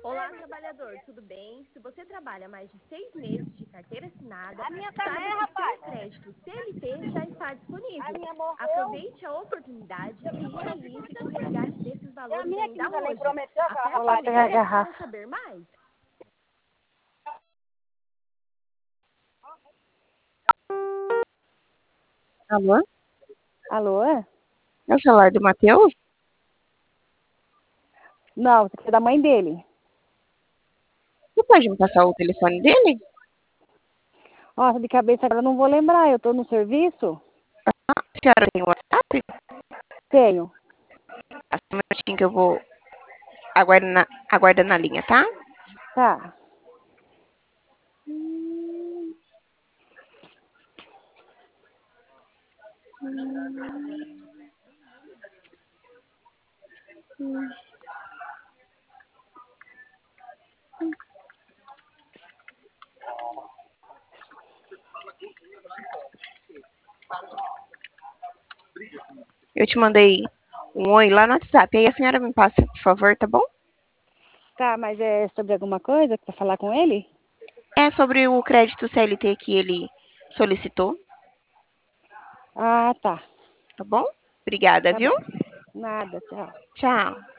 Olá, trabalhador, tudo bem? Se você trabalha mais de 6 meses de carteira assinada, A minha saiba também, que rapaz. seu crédito CLT já está A disponível. minha morreu. Aproveite a oportunidade e realize o resgate desses E a valores minha que ainda nunca nem hoje. prometeu, aquela Acesse o rapaz pegar a link para garrafa. saber mais. Alô? Alô, é? É o celular do Matheus? Não, você é da mãe dele. Você pode me passar o telefone dele? Nossa, de cabeça agora eu não vou lembrar, eu tô no serviço? A senhora tem o WhatsApp? Tenho. Passa um minutinho que eu vou aguarda na linha, tá? Tá. Eu te mandei um oi lá no WhatsApp. Aí a senhora me passa, por favor, tá bom? Tá, mas é sobre alguma coisa pra falar com ele? É sobre o crédito CLT que ele solicitou, Ah, tá. tá bom? Obrigada, Tá viu? bom. Nada, tchau. Tchau.